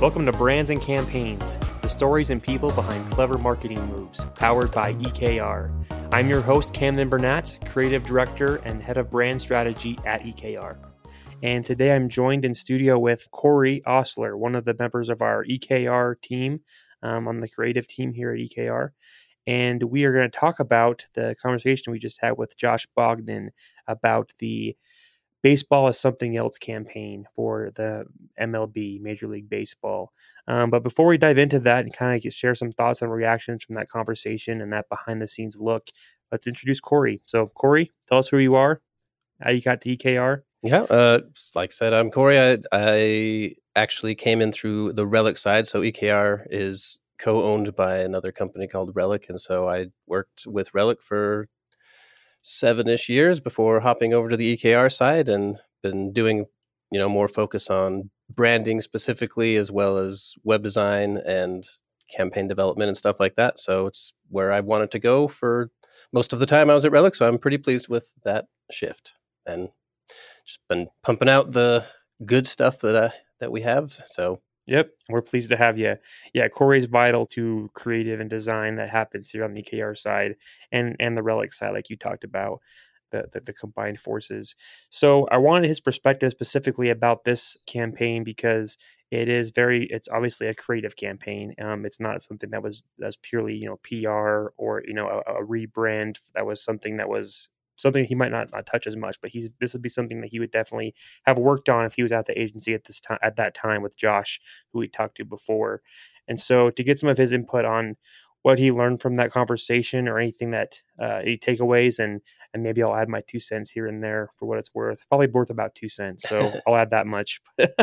Welcome to Brands and Campaigns, the stories and people behind clever marketing moves, powered by EKR. I'm your host, Camden Burnett, Creative Director and Head of Brand Strategy at EKR. And today I'm joined in studio with Corey Osler, one of the members of our EKR team, on the creative team here at EKR. And we are going to talk about the conversation we just had with Josh Bogdan about the Baseball is Something Else campaign for the MLB, Major League Baseball. But before we dive into that and kind of share some thoughts and reactions from that conversation and that behind-the-scenes look, let's introduce Corey. So, Corey, tell us who you are, how you got to EKR. Yeah, like I said, I'm Corey. I actually came in through the Relic side. So EKR is co-owned by another company called Relic. And so I worked with Relic for 7-ish years before hopping over to the EKR side and been doing, more focus on branding specifically, as well as web design and campaign development and stuff like that. So it's where I wanted to go for most of the time I was at Relic. So I'm pretty pleased with that shift and just been pumping out the good stuff that we have. So Yep, we're pleased to have you. Yeah, Corey's vital to creative and design that happens here on the EKR side and the Relic side, like you talked about, the combined forces. So I wanted his perspective specifically about this campaign because it's obviously a creative campaign. It's not something that's purely PR or a rebrand. That was something he might not touch as much, but this would be something that he would definitely have worked on if he was at the agency at that time with Josh, who we talked to before. And so to get some of his input on what he learned from that conversation or anything that any takeaways, and maybe I'll add my 2 cents here and there for what it's worth. Probably worth about 2 cents, so I'll add that much.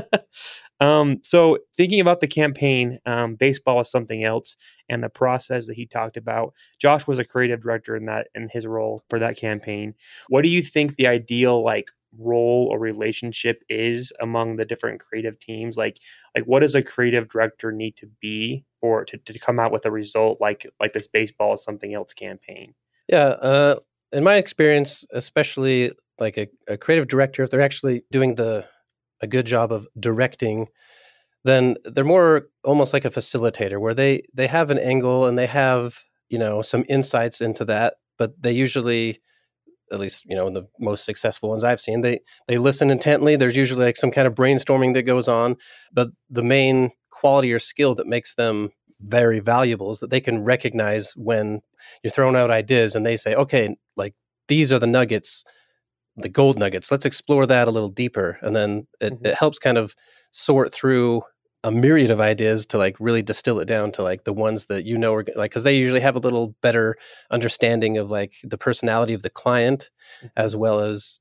So thinking about the campaign, Baseball is Something Else, and the process that he talked about. Josh was a creative director in his role for that campaign. What do you think the ideal role or relationship is among the different creative teams? Like what does a creative director need to be or to come out with a result like this Baseball is Something Else campaign? Yeah, in my experience, especially like a creative director, if they're actually doing a good job of directing, then they're more almost like a facilitator where they have an angle and they have, some insights into that, but they usually, at least, the most successful ones I've seen, they listen intently. There's usually like some kind of brainstorming that goes on, but the main quality or skill that makes them very valuable is that they can recognize when you're throwing out ideas and they say, okay, like these are the nuggets, the gold nuggets. Let's explore that a little deeper. And then it helps kind of sort through a myriad of ideas to like really distill it down to like the ones that are like, because they usually have a little better understanding of like the personality of the client, as well as,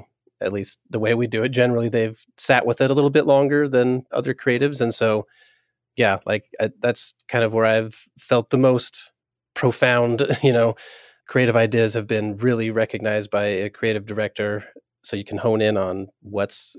at least the way we do it. Generally, they've sat with it a little bit longer than other creatives. And so, yeah, that's kind of where I've felt the most profound, creative ideas have been really recognized by a creative director. So you can hone in on what's,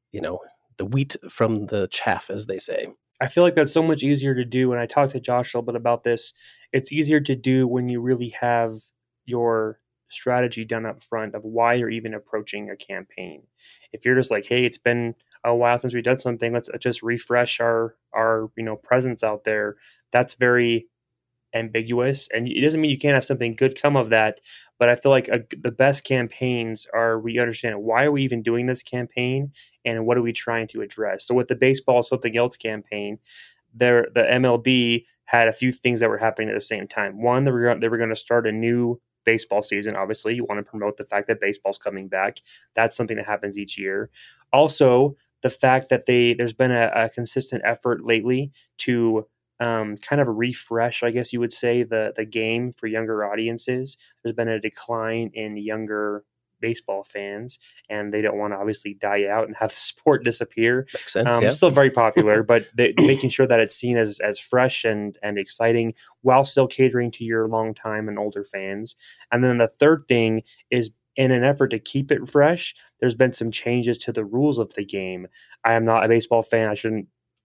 the wheat from the chaff, as they say. I feel like that's so much easier to do. When I talked to Josh a little bit about this, it's easier to do when you really have your strategy done up front of why you're even approaching a campaign. If you're just like, hey, it's been a while since we've done something, let's just refresh our presence out there. That's very ambiguous, and it doesn't mean you can't have something good come of that, but I feel like the best campaigns are we understand why are we even doing this campaign and what are we trying to address. So with the Baseball is Something Else campaign, the MLB had a few things that were happening at the same time. One, they were going to start a new baseball season. Obviously, you want to promote the fact that baseball's coming back. That's something that happens each year. Also, the fact that there's been a consistent effort lately to kind of refresh, I guess you would say, the game for younger audiences. There's been a decline in younger baseball fans, and they don't want to obviously die out and have the sport disappear. Makes sense, yeah. Still very popular, but making sure that it's seen as fresh and exciting while still catering to your long time and older fans. And then the third thing is, in an effort to keep it fresh, there's been some changes to the rules of the game. I am not a baseball fan. I shouldn't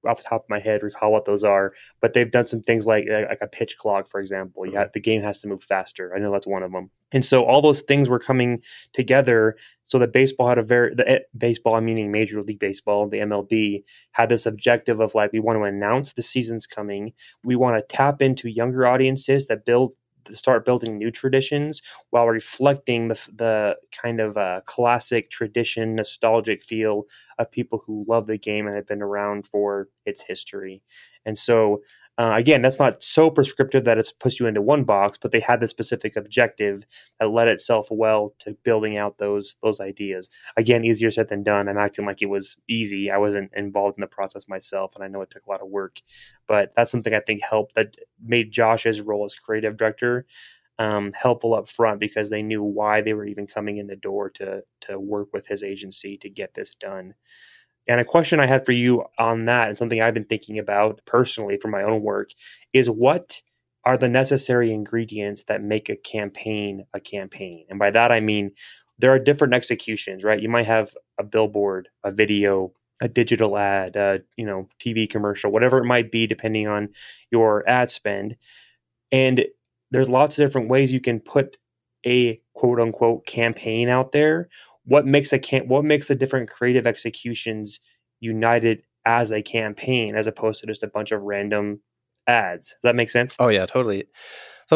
off the top of my head recall what those are, but they've done some things like a pitch clock, for example. The game has to move faster. I know that's one of them. And so all those things were coming together. So that baseball had baseball, I'm meaning Major League Baseball, the MLB, had this objective of like, we want to announce the season's coming. We want to tap into younger audiences that start building new traditions while reflecting the kind of classic tradition, nostalgic feel of people who love the game and have been around for its history. And so, again, that's not so prescriptive that it's puts you into one box, but they had this specific objective that led itself well to building out those ideas. Again, easier said than done. I'm acting like it was easy. I wasn't involved in the process myself, and I know it took a lot of work. But that's something I think helped, that made Josh's role as creative director helpful up front, because they knew why they were even coming in the door to work with his agency to get this done. And a question I had for you on that, and something I've been thinking about personally for my own work, is what are the necessary ingredients that make a campaign a campaign? And by that, I mean, there are different executions, right? You might have a billboard, a video, a digital ad, TV commercial, whatever it might be, depending on your ad spend. And there's lots of different ways you can put a quote unquote campaign out there. What makes the different creative executions united as a campaign, as opposed to just a bunch of random ads? Does that make sense? Oh yeah, totally. So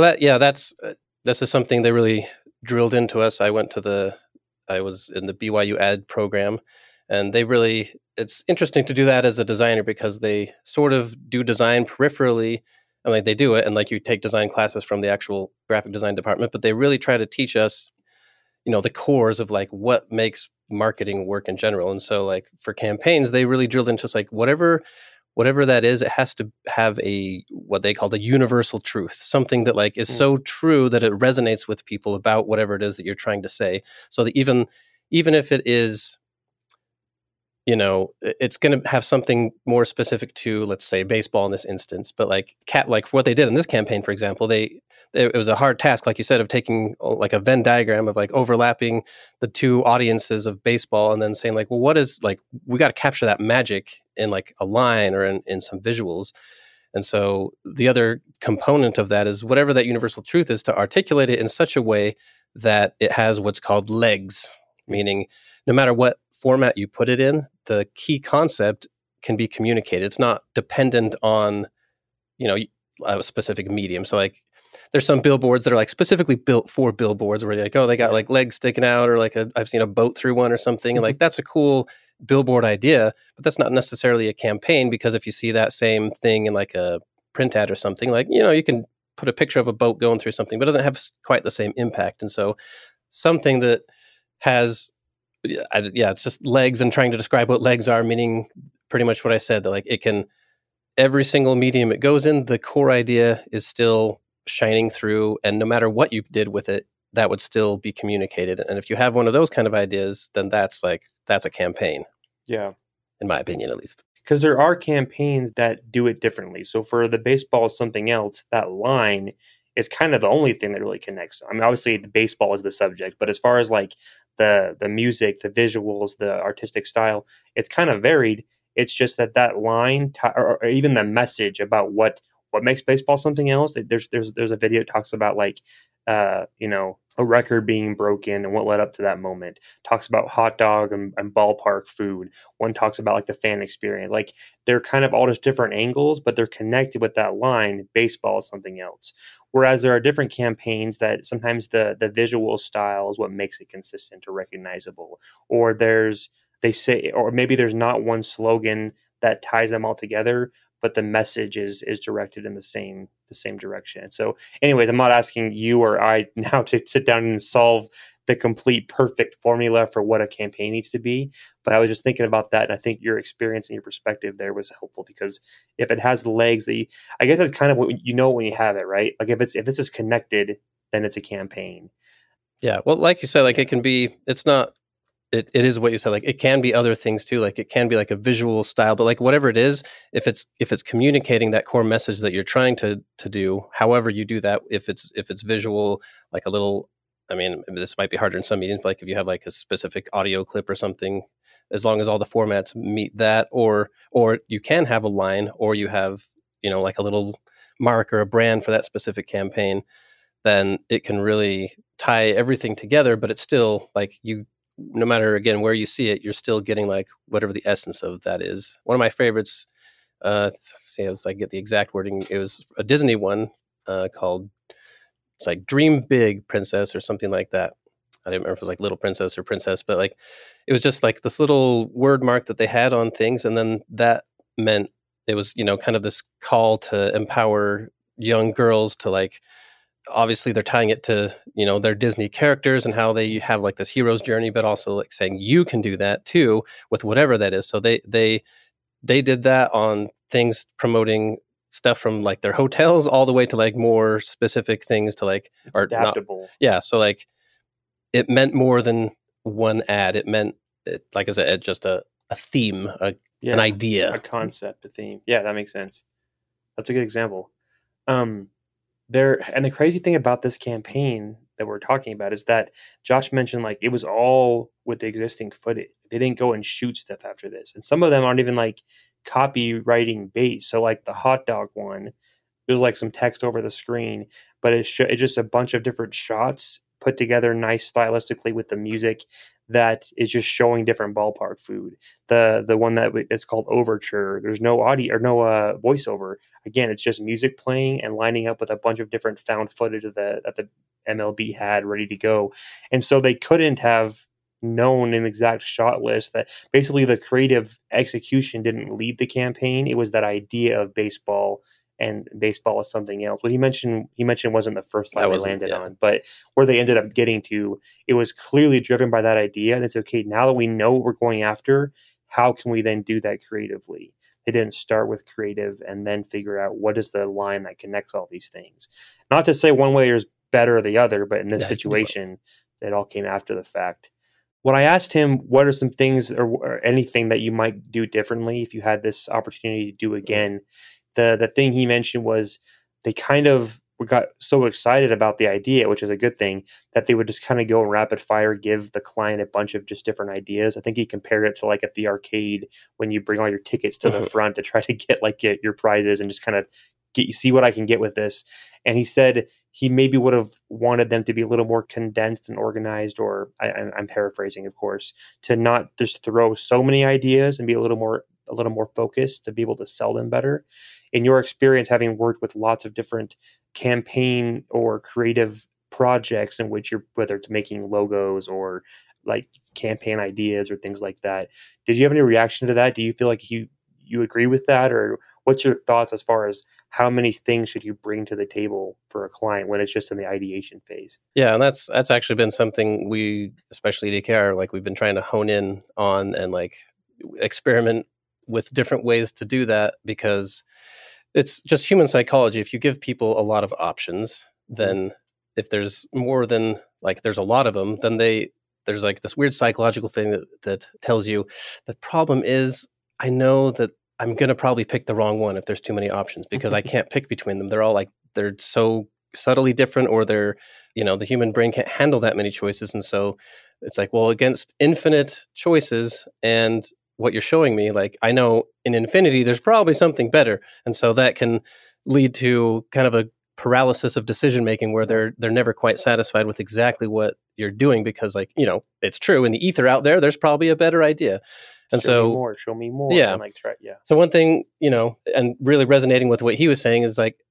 this is something they really drilled into us. I was in the BYU ad program, and it's interesting to do that as a designer, because they sort of do design peripherally. I mean, they do it, and like you take design classes from the actual graphic design department, but they really try to teach us, the cores of like what makes marketing work in general. And so like for campaigns, they really drilled into like whatever that is, it has to have what they call the universal truth, something that like is so true that it resonates with people about whatever it is that you're trying to say. So that even if it is, it's going to have something more specific to, let's say, baseball in this instance. But like for what they did in this campaign, for example, it was a hard task, like you said, of taking like a Venn diagram of like overlapping the two audiences of baseball, and then saying like, well, what is like, we got to capture that magic in like a line or in some visuals. And so the other component of that is whatever that universal truth is, to articulate it in such a way that it has what's called legs, meaning no matter what format you put it in, the key concept can be communicated. It's not dependent on, a specific medium. So like there's some billboards that are like specifically built for billboards, where you're like, oh, they got like legs sticking out, or like I've seen a boat through one or something. And like, that's a cool billboard idea, but that's not necessarily a campaign, because if you see that same thing in like a print ad or something, like, you can put a picture of a boat going through something, but it doesn't have quite the same impact. And so something that has, it's just legs, and trying to describe what legs are, meaning pretty much what I said, that like it can, every single medium it goes in, the core idea is still shining through, and no matter what you did with it, that would still be communicated. And if you have one of those kind of ideas, then that's a campaign. Yeah. In my opinion, at least. Because there are campaigns that do it differently. So for the baseball is something else, that line is kind of the only thing that really connects. I mean, obviously the baseball is the subject, but as far as like the music, the visuals, the artistic style, it's kind of varied. It's just that line or even the message about what makes baseball something else. There's a video that talks about like, a record being broken and what led up to that moment. Talks about hot dog and ballpark food. One talks about like the fan experience. Like they're kind of all just different angles, but they're connected with that line. Baseball is something else. Whereas there are different campaigns that sometimes the visual style is what makes it consistent or recognizable. Or maybe there's not one slogan that ties them all together, but the message is directed in the same direction. So anyways, I'm not asking you or I now to sit down and solve the complete perfect formula for what a campaign needs to be. But I was just thinking about that. And I think your experience and your perspective there was helpful, because if it has legs, I guess that's kind of what when you have it, right? Like if it's just connected, then it's a campaign. Yeah. Well, like you said, like it can be, it's not, it is what you said, like it can be other things too. Like it can be like a visual style, but like whatever it is, if it's communicating that core message that you're trying to do, however you do that, if it's visual, like a little I mean, this might be harder in some meetings, but like if you have like a specific audio clip or something, as long as all the formats meet that, or you can have a line, or you have, like a little mark or a brand for that specific campaign, then it can really tie everything together. But it's still like no matter again where you see it, you're still getting like whatever the essence of that is. One of my favorites, as I get the exact wording, it was a Disney one called, it's like Dream Big Princess or something like that. I didn't remember if it was like Little Princess or Princess, but like it was just like this little word mark that they had on things, and then that meant it was kind of this call to empower young girls to like, obviously they're tying it to their Disney characters and how they have like this hero's journey, but also like saying you can do that too with whatever that is. So they did that on things promoting stuff from like their hotels all the way to like more specific things to like it's adaptable. So like it meant more than one ad. It meant, like I said, just a theme, an idea, a concept, a theme. Yeah, that makes sense. That's a good example. And the crazy thing about this campaign that we're talking about is that Josh mentioned like it was all with the existing footage. They didn't go and shoot stuff after this, and some of them aren't even like copywriting based. So like the hot dog one, there's like some text over the screen, but it's just a bunch of different shots put together nice stylistically with the music that is just showing different ballpark food. The one that it's called Overture, there's no audio or no voiceover. Again, it's just music playing and lining up with a bunch of different found footage that the MLB had ready to go. And so they couldn't have known an exact shot list. That basically the creative execution didn't lead the campaign. It was that idea of baseball, and baseball is something else. What he mentioned wasn't the first line they landed on, but where they ended up getting to, it was clearly driven by that idea. And it's okay, now that we know what we're going after, how can we then do that creatively? They didn't start with creative and then figure out what is the line that connects all these things. Not to say one way is better or the other, but in this situation, it all came after the fact. When I asked him, what are some things or anything that you might do differently if you had this opportunity to do again, the thing he mentioned was they kind of got so excited about the idea, which is a good thing, that they would just kind of go and rapid fire give the client a bunch of just different ideas. I think he compared it to like at the arcade when you bring all your tickets to the front to try to get your prizes and just kind of see what I can get with this. And he said he maybe would have wanted them to be a little more condensed and organized, or I'm paraphrasing, of course, to not just throw so many ideas and be a little more focused to be able to sell them better. In your experience, having worked with lots of different campaign or creative projects in which whether it's making logos or like campaign ideas or things like that, did you have any reaction to that? Do you feel like you agree with that, or what's your thoughts as far as how many things should you bring to the table for a client when it's just in the ideation phase? Yeah, and that's actually been something we, especially at EKR, like we've been trying to hone in on and like experiment with different ways to do that, because it's just human psychology. If you give people a lot of options, then if there's more than like there's a lot of them, then there's like this weird psychological thing that tells you the problem is, I know that I'm going to probably pick the wrong one if there's too many options, because I can't pick between them. They're all like, they're so subtly different, or they're, the human brain can't handle that many choices. And so it's like, well, against infinite choices and what you're showing me, like I know in infinity, there's probably something better. And so that can lead to kind of a paralysis of decision-making where they're never quite satisfied with exactly what you're doing, because like, it's true in the ether out there, there's probably a better idea. And show me more. Yeah. And like, try, yeah. So one thing, and really resonating with what he was saying is like,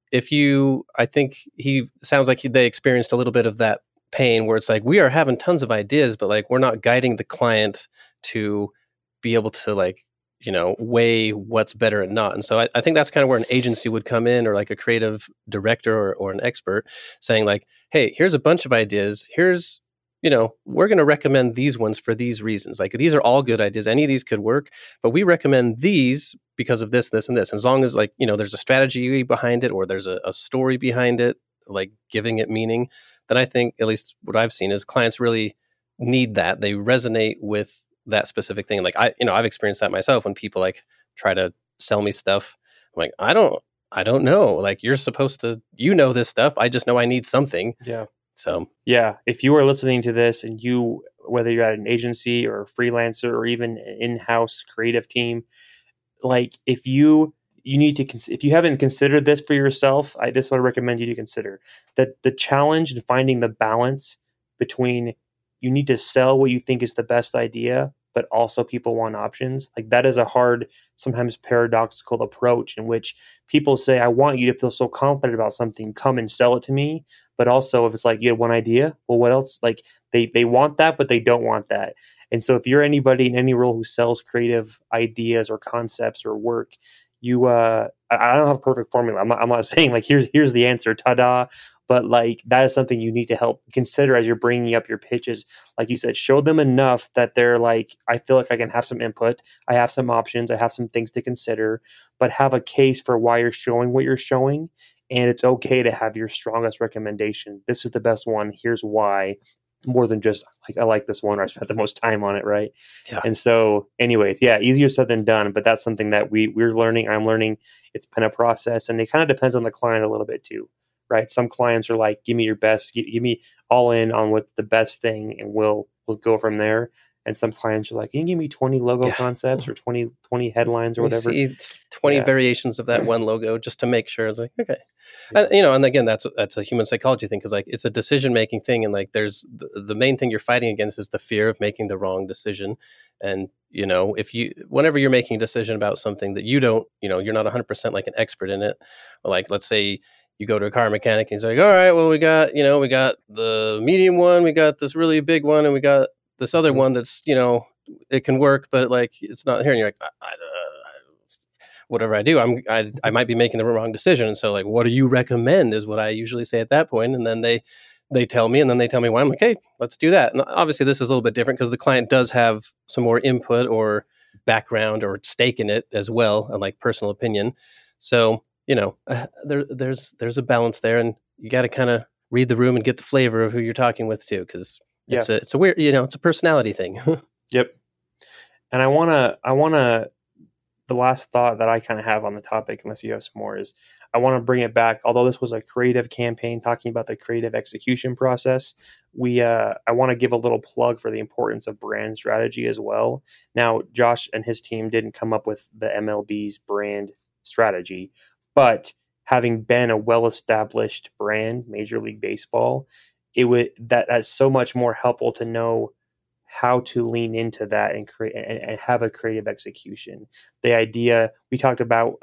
I think he sounds like they experienced a little bit of that pain where it's like, we are having tons of ideas, but like, we're not guiding the client to be able to like, weigh what's better and not. And so I think that's kind of where an agency would come in, or like a creative director or an expert saying like, hey, here's a bunch of ideas. Here's, we're going to recommend these ones for these reasons. Like these are all good ideas. Any of these could work, but we recommend these because of this, this, and this. As long as like, there's a strategy behind it, or there's a story behind it, like giving it meaning, then I think at least what I've seen is clients really need that. They resonate with that specific thing. Like I've experienced that myself when people like try to sell me stuff. I'm like, I don't know. Like you're supposed to, this stuff. I just know I need something. Yeah. So yeah, if you are listening to this and whether you're at an agency or a freelancer or even an in-house creative team, like if you need to if you haven't considered this for yourself, this is what I recommend you to consider, that the challenge in finding the balance between, you need to sell what you think is the best idea, but also people want options. Like that is a hard, sometimes paradoxical approach in which people say, I want you to feel so confident about something, come and sell it to me. But also if it's like, you have one idea, well, what else? Like they want that, but they don't want that. And so if you're anybody in any role who sells creative ideas or concepts or work, I don't have a perfect formula. I'm not saying like here's the answer, ta-da. But like that is something you need to help consider as you're bringing up your pitches. Like you said, show them enough that they're like, I feel like I can have some input. I have some options. I have some things to consider, but have a case for why you're showing what you're showing. And it's okay to have your strongest recommendation. This is the best one. Here's why. More than just like, I like this one, or I spent the most time on it, right? yeah, And so, anyways, yeah, easier said than done. But that's something that we're learning. I'm learning. It's been a process, and it kind of depends on the client a little bit too, right? Some clients are like, "Give me your best. Give me all in on what the best thing, and we'll go from there." And some clients are like, "Can you give me 20 logo concepts or 20 headlines or we whatever?" see 20 Yeah. variations of that one logo just to make sure. It's like, okay. Yeah. And again, that's a human psychology thing, because like it's a decision making thing, and like there's the main thing you're fighting against is the fear of making the wrong decision. And whenever you're making a decision about something that you don't, you're not 100% like an expert in it, or like let's say you go to a car mechanic and he's like, all right, well we got the medium one, we got this really big one, and we got this other one that's it can work, but like it's not here. And you're like, whatever I do, I might be making the wrong decision. And so like, what do you recommend is what I usually say at that point. And then they tell me, and then they tell me why. I'm like, hey, let's do that. And obviously this is a little bit different because the client does have some more input or background or stake in it as well, and like personal opinion. So there's a balance there, and you got to kind of read the room and get the flavor of who you're talking with too, because it's a weird, it's a personality thing. Yep. And I wanna the last thought that I kind of have on the topic, unless you have some more, is I want to bring it back. Although this was a creative campaign talking about the creative execution process, I want to give a little plug for the importance of brand strategy as well. Now, Josh and his team didn't come up with the MLB's brand strategy, but having been a well-established brand, Major League Baseball, that's so much more helpful to know how to lean into that and create and have a creative execution. The idea we talked about,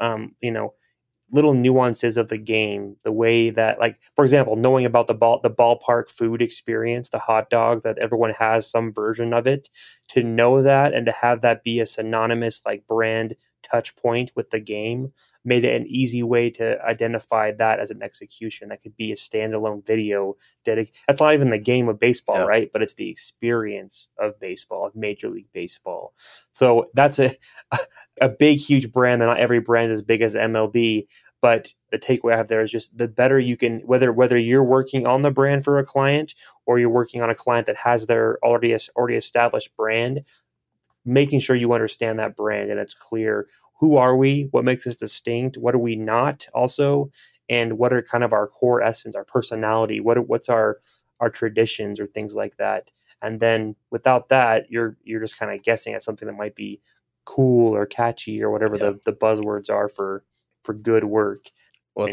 little nuances of the game, the way that, like, for example, knowing about the ballpark food experience, the hot dog, that everyone has some version of it, to know that and to have that be a synonymous like brand touch point with the game, made it an easy way to identify that as an execution. That could be a standalone video that's not even the game of baseball, right? But it's the experience of baseball, of Major League Baseball. So that's a big, huge brand. And not every brand is as big as MLB. But the takeaway I have there is just the better you can, whether you're working on the brand for a client or you're working on a client that has their already established brand, making sure you understand that brand and it's clear. Who are we? What makes us distinct? What are we not also? And what are kind of our core essence, our personality? What's our traditions or things like that? And then without that, you're just kind of guessing at something that might be cool or catchy or whatever the buzzwords are for good work. Well,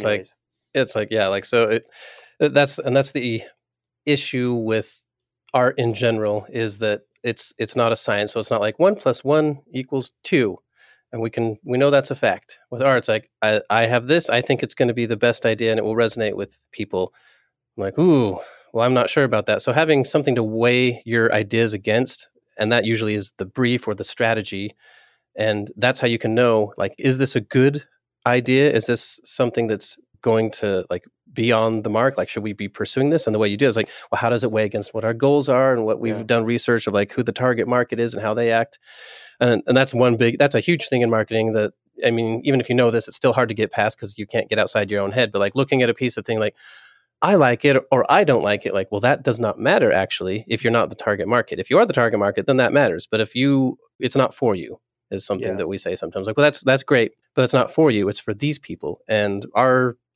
so that's the issue with art in general, is that it's not a science. So it's not like 1 + 1 = 2. And we know that's a fact. With art, it's like, I have this, I think it's going to be the best idea and it will resonate with people. I'm like, ooh, well, I'm not sure about that. So having something to weigh your ideas against, and that usually is the brief or the strategy. And that's how you can know, like, is this a good idea? Is this something that's going to like be on the mark? Like, should we be pursuing this? And the way you do it is like, well, how does it weigh against what our goals are and what we've done research of, like, who the target market is and how they act. And that's that's a huge thing in marketing that, I mean, even if you know this, it's still hard to get past because you can't get outside your own head. But like looking at a piece of thing like, I like it or I don't like it, like, well, that does not matter actually if you're not the target market. If you are the target market, then that matters. But if it's not for you, is something that we say sometimes. Like, well, that's great, but it's not for you. It's for these people. And our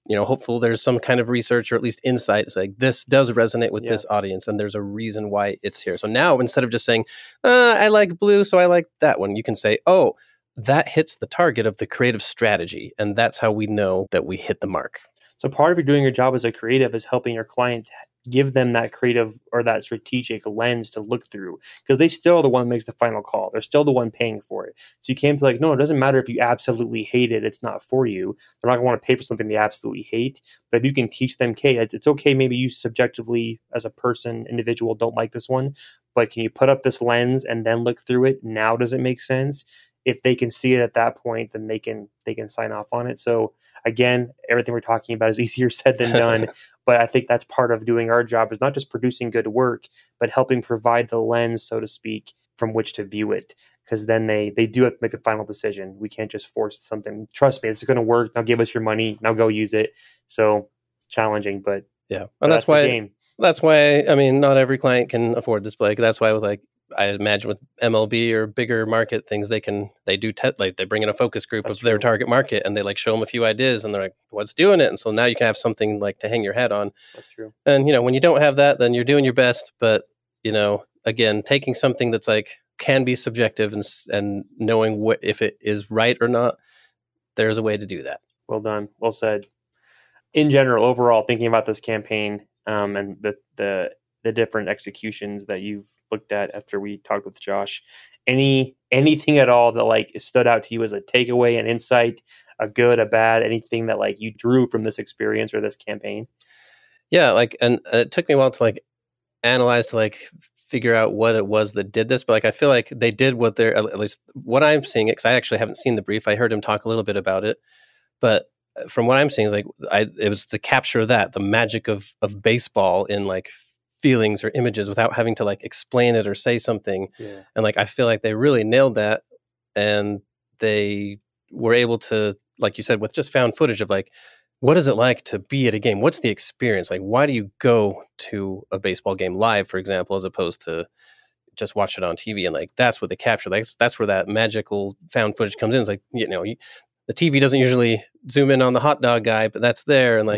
hopeful there's some kind of research or at least insight. It's like, this does resonate with Yeah. this audience, and there's a reason why it's here. So now, instead of just saying, I like blue, so I like that one, you can say, oh, that hits the target of the creative strategy. And that's how we know that we hit the mark. So part of you doing your job as a creative is helping your client give them that creative or that strategic lens to look through, because they still are the one that makes the final call. They're still the one paying for it. So you can't be like, no, it doesn't matter if you absolutely hate it. It's not for you. They're not going to want to pay for something they absolutely hate. But if you can teach them, okay, it's okay. Maybe you subjectively as a person, individual, don't like this one, but can you put up this lens and then look through it? Now, does it make sense? If they can see it at that point, then they can sign off on it. So again, everything we're talking about is easier said than done. But I think that's part of doing our job, is not just producing good work, but helping provide the lens, so to speak, from which to view it. Because then they do have to make a final decision. We can't just force something. Trust me, this is going to work. Now give us your money. Now go use it. So challenging, but yeah, and that's why. the game. That's why, I mean, not every client can afford this, Blake. That's why with I imagine with MLB or bigger market things, they bring in a focus group That's of their true. target market, and they show them a few ideas, and they're like, what's doing it? And so now you can have something to hang your head on. That's true. And, when you don't have that, then you're doing your best. But, again, taking something that's can be subjective and knowing if it is right or not, there's a way to do that. Well done. Well said. In general, overall, thinking about this campaign and the different executions that you've looked at after we talked with Josh, anything at all that stood out to you as a takeaway, an insight, a good, a bad, anything that you drew from this experience or this campaign? Yeah, and it took me a while to analyze, to figure out what it was that did this, but I feel like they did what they're, at least what I'm seeing, because I actually haven't seen the brief. I heard him talk a little bit about it, but from what I'm seeing, it was to capture the magic of baseball in feelings or images without having to explain it or say something. Yeah. And I feel like they really nailed that, and they were able to, like you said, with just found footage of what is it like to be at a game? What's the experience? Why do you go to a baseball game live, for example, as opposed to just watch it on TV? And that's what they capture. That's where that magical found footage comes in. It's the TV doesn't usually zoom in on the hot dog guy, but that's there. And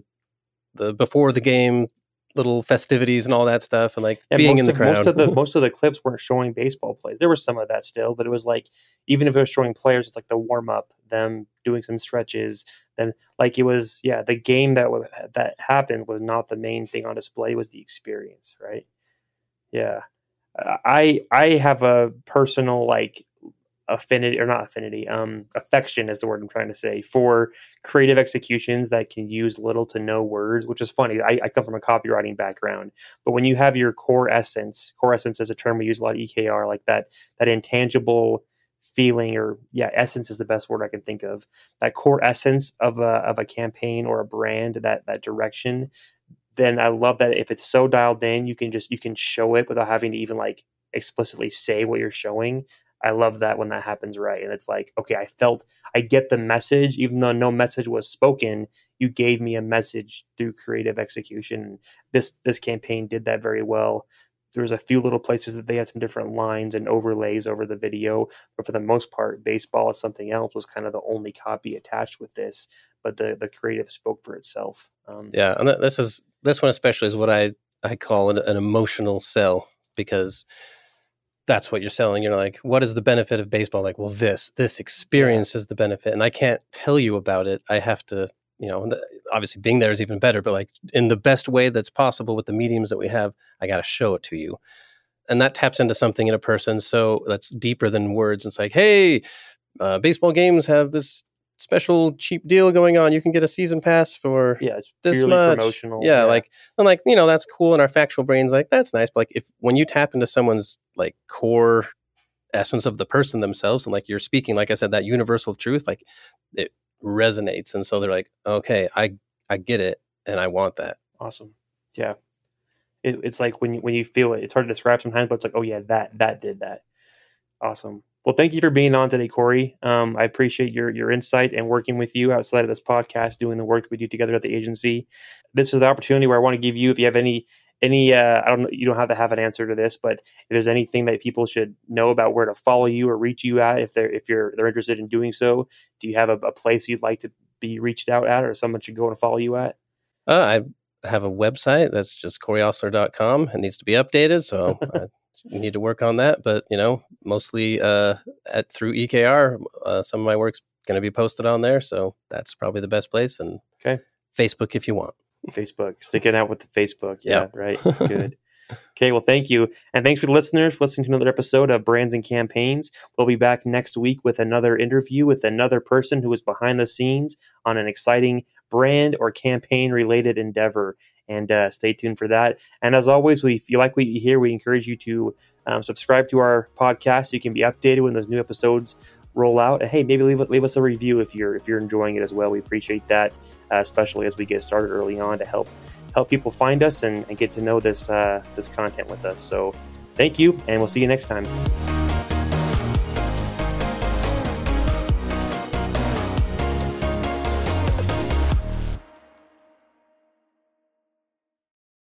the before the game little festivities and all that stuff, and being in the crowd. Most of the clips weren't showing baseball plays. There was some of that still, but it was even if it was showing players, it's the warm up, them doing some stretches. Then it was the game that happened was not the main thing on display. It was the experience, right? Yeah, I have a personal affection is the word I'm trying to say, for creative executions that can use little to no words, which is funny. I come from a copywriting background, but when you have your core essence is a term we use a lot, EKR, that intangible feeling, or essence is the best word I can think of, that core essence of a campaign or a brand, that direction, then I love that if it's so dialed in, you can show it without having to even explicitly say what you're showing. I love that when that happens, right? And it's okay, I get the message, even though no message was spoken. You gave me a message through creative execution. This campaign did that very well. There was a few little places that they had some different lines and overlays over the video, but for the most part, baseball is something else was kind of the only copy attached with this. But the creative spoke for itself. And this one especially is what I call an emotional sell, because that's what you're selling. You're what is the benefit of baseball? Well, this experience is the benefit, and I can't tell you about it. I have to, obviously being there is even better, but in the best way that's possible with the mediums that we have, I got to show it to you. And that taps into something in a person. So that's deeper than words. It's hey, baseball games have this special cheap deal going on. You can get a season pass for it's this much. Promotional. That's cool. In our factual brains, that's nice. But when you tap into someone's core essence of the person themselves, and you're speaking, like I said, that universal truth, it resonates. And so they're okay, I get it, and I want that. Awesome. Yeah. It's when you feel it, it's hard to describe sometimes, but it's oh yeah, that did that. Awesome. Well, thank you for being on today, Corey. I appreciate your insight and working with you outside of this podcast, doing the work that we do together at the agency. This is the opportunity where I want to give you, if you have any, I don't know, you don't have to have an answer to this, but if there's anything that people should know about where to follow you or reach you at, if they're interested in doing so, do you have a place you'd like to be reached out at, or someone should go and follow you at? I have a website that's just CoreyOsler.com. It needs to be updated, so I need to work on that. But, mostly through EKR, some of my work's going to be posted on there. So that's probably the best place. And Facebook if you want. Facebook. Sticking out with the Facebook. Yeah, Yep. Right. Good. Okay, well, thank you. And thanks for the listeners for listening to another episode of Brands and Campaigns. We'll be back next week with another interview with another person who is behind the scenes on an exciting brand or campaign-related endeavor. And stay tuned for that. And as always, if you like what you hear, we encourage you to subscribe to our podcast so you can be updated when those new episodes roll out. And hey, maybe leave us a review if you're enjoying it as well. We appreciate that, especially as we get started early on to help people find us and get to know this content with us. So thank you, and we'll see you next time.